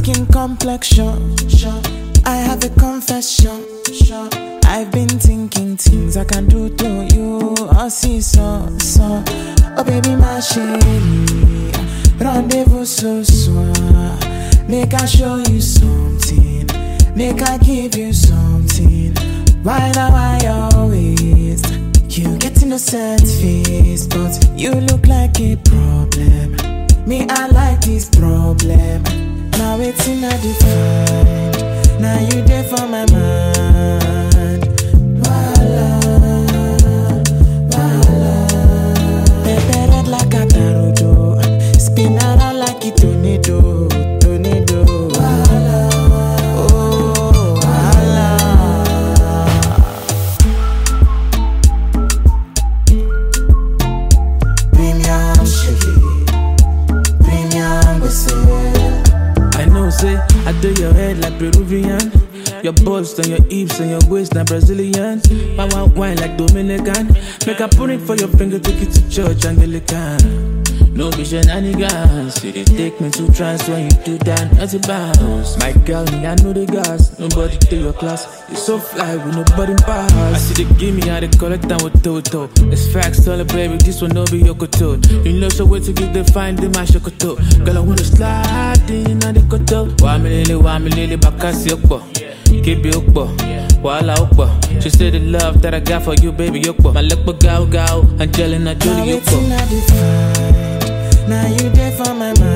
skin complexion. I have a confession. I've been thinking things I can do to you. I see so. Oh baby, my chérie, rendezvous ce soir. Make I show you something. Make I give you something. Why now I always? You get innocent face, but you look like a problem. Me, I like this problem. Now it's in a define. Now you there for my mind. Voila, voila. Pepe red like a tarodo. Spin around like a tornado. Voila, oh, voila. Premium sugar, premium whistle. I know, say, I do your head like Peruvian. Your bust and your hips and your waist like Brazilian. My wine like Dominican. Make a put it for your finger, take it to church, Anglican. No be shenanigans. You did take me to trance when you do that, not a bounce. My girl, me, I know the gas. Nobody take your class. You so fly with nobody pass. I see they give me how they collect down with Toto. It's facts, tell her, baby, this one no be your koto. You know, so wait to get the find the my shokoto. Girl, I wanna slide in on the koto. Wa me lily, bakasi okbo. Keep it okbo. Wala okbo. She said the love that I got for you, baby, okbo. My luck but go, Angelina Jolie Now it's okbo. in a define. Now you there for my mind.